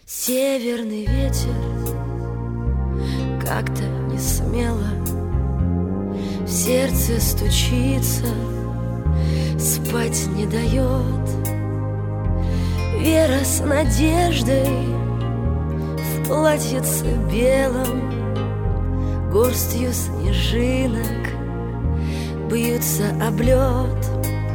Северный ветер как-то не смело в сердце стучится, спать не дает. Вера с надеждой в платьице белом, горстью снежинок бьются об лед.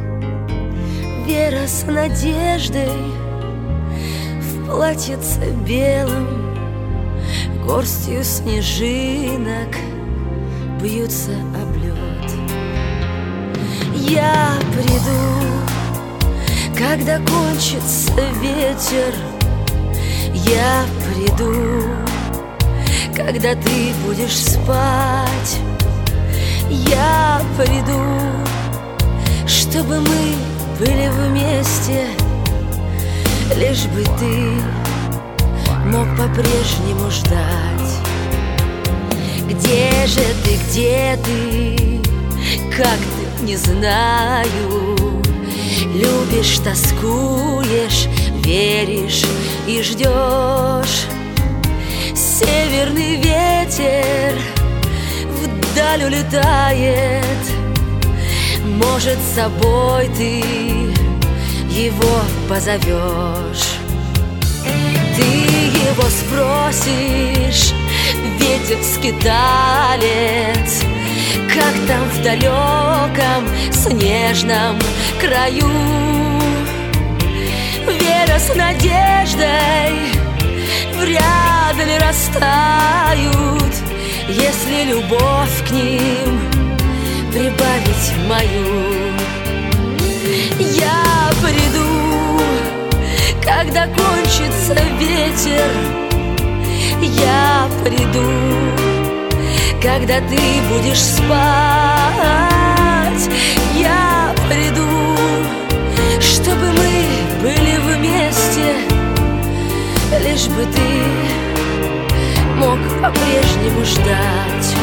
Вера с надеждой в платьице белом, горстью снежинок бьются об лед. Я приду, когда кончится ветер. Я приду, когда ты будешь спать. Я приду, чтобы мы были вместе, лишь бы ты мог по-прежнему ждать. Где же ты, где ты? Как ты, не знаю. Любишь, тоскуешь, веришь и ждешь. Северный ветер вдаль улетает, может, с собой ты его позовешь. Ты его спросишь, ветер-скиталец, как там в далеком снежном краю. Вера с надеждой вряд ли растают, если любовь к ним прибавить мою. Я приду, когда кончится ветер. Я приду, когда ты будешь спать. Я приду, чтобы мы были вместе, лишь бы ты мог по-прежнему ждать.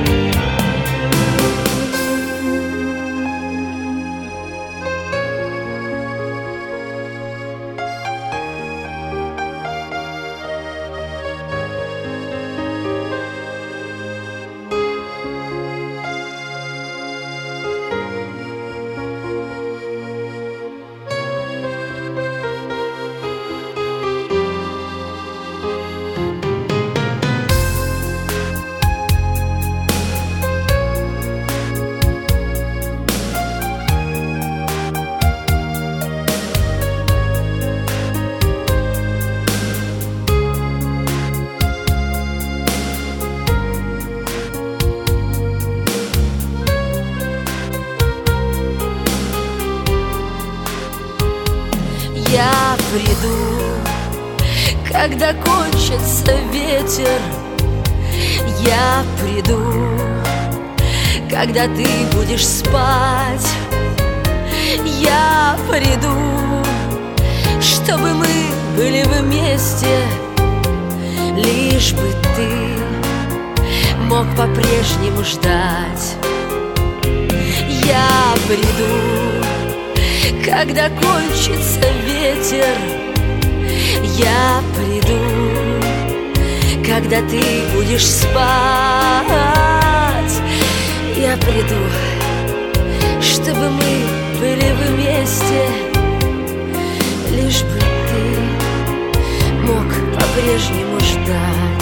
Я приду, когда кончится ветер. Я приду, когда ты будешь спать. Я приду, чтобы мы были вместе, лишь бы ты мог по-прежнему ждать. Я приду, когда кончится ветер. Я приду, когда ты будешь спать. Я приду, чтобы мы были вместе, лишь бы ты мог по-прежнему ждать.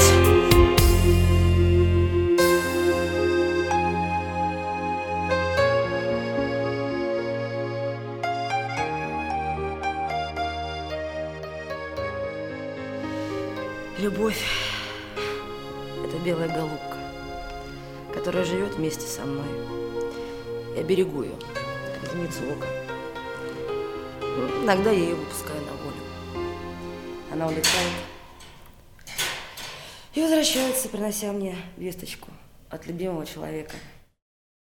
Любовь — это белая голубка, которая живет вместе со мной. Я берегу ее, как зеницу ока. Иногда я ее выпускаю на волю. Она улетает и возвращается, принося мне весточку от любимого человека.